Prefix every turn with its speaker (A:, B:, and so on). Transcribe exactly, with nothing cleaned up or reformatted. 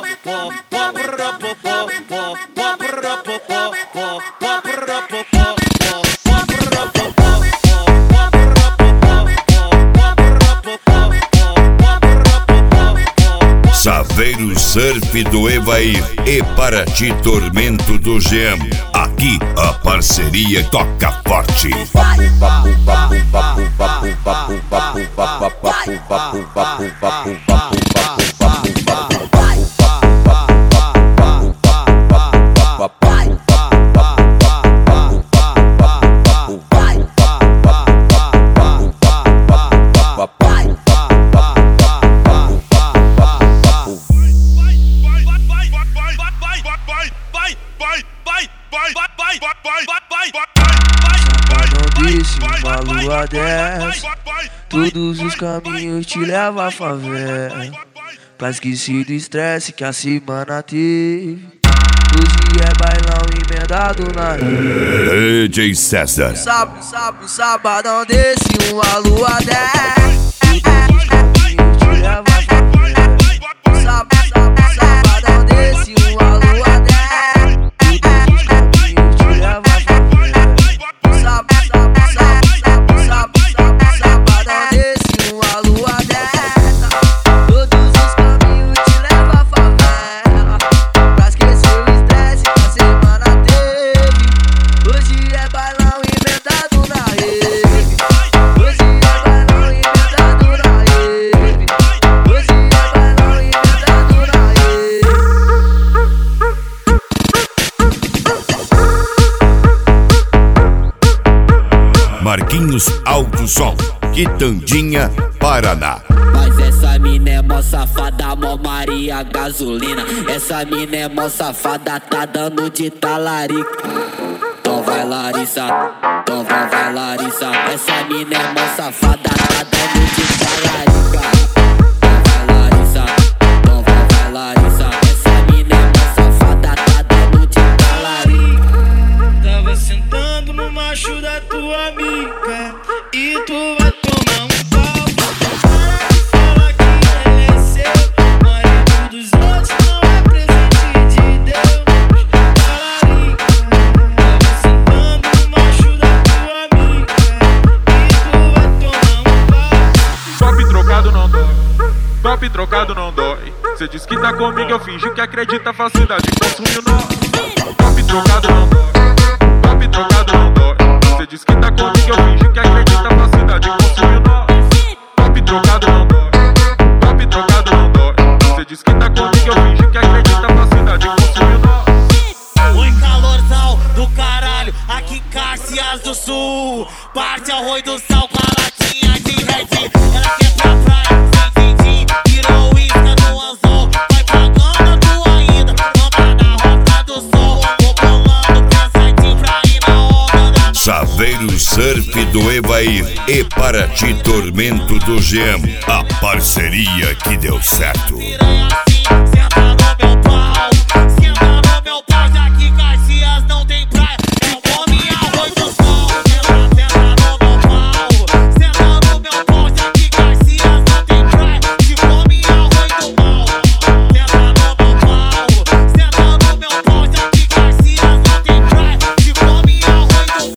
A: Saveiro Surf do Evair e Paraty Tormento do G M. Aqui a parceria toca forte.
B: Uma lua dessa, todos os caminhos te levam à favela, pra esquecer do estresse que a semana teve. Hoje é bailão emendado na
A: D J César.
B: Sábado, sábado, sabadão desse, uma lua dessa.
A: Marquinhos Alto Som, Quitandinha, Paraná.
C: Mas essa mina é mó safada, mó Maria gasolina. Essa mina é mó safada, tá dando de talarica. Então vai Larissa, então vai, vai Larissa. Essa mina é mó safada, tá dando de talarica. Então vai Larissa, então vai, vai Larissa. Essa mina é mó safada, tá dando de talarica.
B: Tava sentando no macho da tua amiga e tu vai tomar um pau. Para de falar que ele é seu, marido dos outros não é presente de Deus. Tava sentando no macho da tua amiga e tu vai tomar um pau.
D: Top trocado não dói, top trocado não dói. Cê diz que tá comigo, eu finjo que acredita, facilidade consumiu nós. Top trocado não dói, top trocado não dói. Cê diz que tá comigo, eu finjo que acredita, facilidade consumiu nós. Top trocado não dói, top trocado não dói. Cê diz que tá comigo, eu finjo que acredita, facilidade consumiu nós.
E: Oi, calorzão do caralho, aqui em Caxias do Sul. Parte arroz do sal com a latinha de Red. Ela quer pra praia, sem din-din, virou isca no anzol. Vai pagando a tua ainda, mama na Rota do Sol. Vou bolando pra site pra ir na onda da...
A: Saveiro Surf do Evair e Paraty Tormento do G M. A parceria que deu certo.
E: Piranha